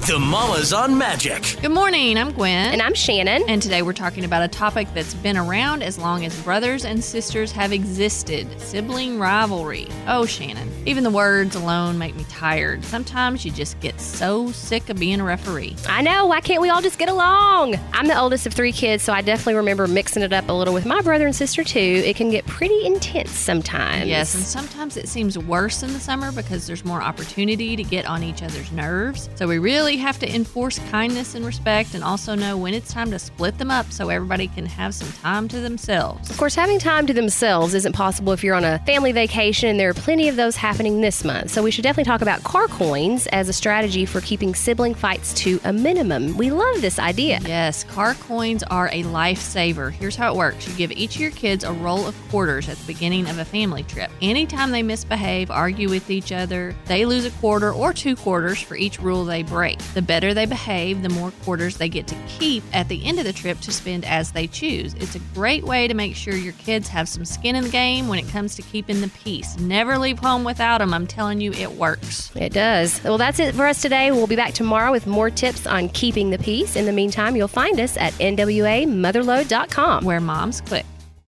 The Mamas on Magic. Good morning, I'm Gwen. And I'm Shannon. And today we're talking about a topic that's been around as long as brothers and sisters have existed, sibling rivalry. Oh, Shannon, even the words alone make me tired. Sometimes you just get so sick of being a referee. I know, why can't we all just get along? I'm the oldest of 3 kids, so I definitely remember mixing it up a little with my brother and sister too. It can get pretty intense sometimes. Yes, and sometimes it seems worse in the summer because there's more opportunity to get on each other's nerves. So we really have to enforce kindness and respect and also know when it's time to split them up so everybody can have some time to themselves. Of course, having time to themselves isn't possible if you're on a family vacation, and there are plenty of those happening this month. So we should definitely talk about car coins as a strategy for keeping sibling fights to a minimum. We love this idea. Yes, car coins are a lifesaver. Here's how it works. You give each of your kids a roll of quarters at the beginning of a family trip. Anytime they misbehave, argue with each other, they lose a quarter or 2 quarters for each rule they break. The better they behave, the more quarters they get to keep at the end of the trip to spend as they choose. It's a great way to make sure your kids have some skin in the game when it comes to keeping the peace. Never leave home without them. I'm telling you, it works. It does. Well, that's it for us today. We'll be back tomorrow with more tips on keeping the peace. In the meantime, you'll find us at nwamotherload.com. Where moms click.